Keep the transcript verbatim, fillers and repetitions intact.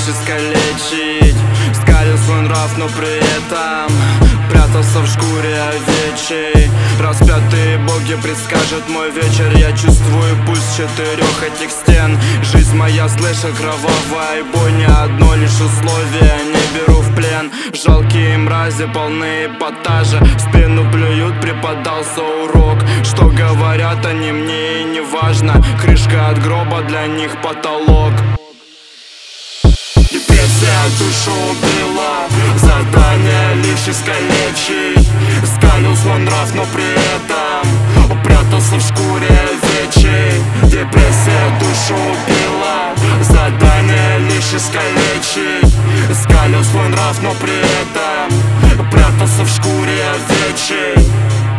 искалечить. Скалил свой нрав, но при этом прятался в шкуре овечьей. Распятые боги предскажут мой вечер. Я чувствую пульс четырех этих стен. Жизнь моя слэша кровавая, бой не одно лишь условие. Не беру в плен. Жалкие мрази, полны эпатажа. В спину плюют, преподался урок. Что говорят они мне и не важно. Крышка от гроба, для них потолок. Депрессия душу убила, задание лишь искалечить. Скалил свой нрав, но при этом упрятался в шкуре овечьей. Депрессия душу убила, задание лишь искалечить. Скалил свой нрав, но при этом упрятался в шкуре овечьей.